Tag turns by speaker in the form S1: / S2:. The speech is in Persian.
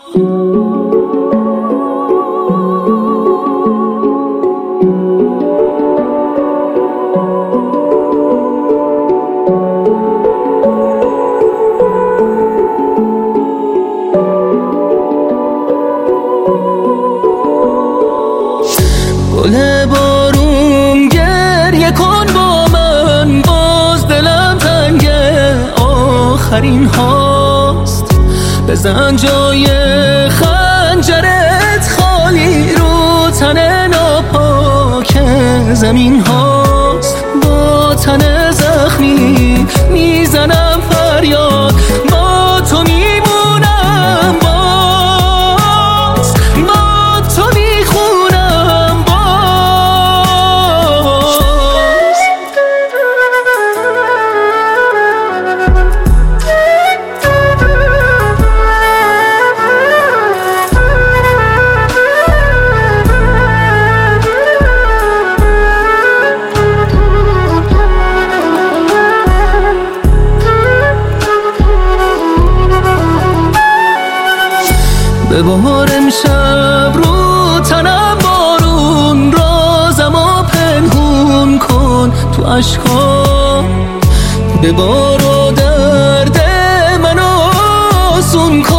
S1: گل بارون گریه کن با من، باز دلم تنگه آخرین هاست. بزن جای خنجرت خالی رو تن ناپاک زمین هاست. با تن زخمی میزنم فریاد، با تو میمونم، باز با تو میخونم باز. ببار امشب رو تنم بارون، رازمو پنهون کن تو اشکام. ببار و درد منو آسون کن.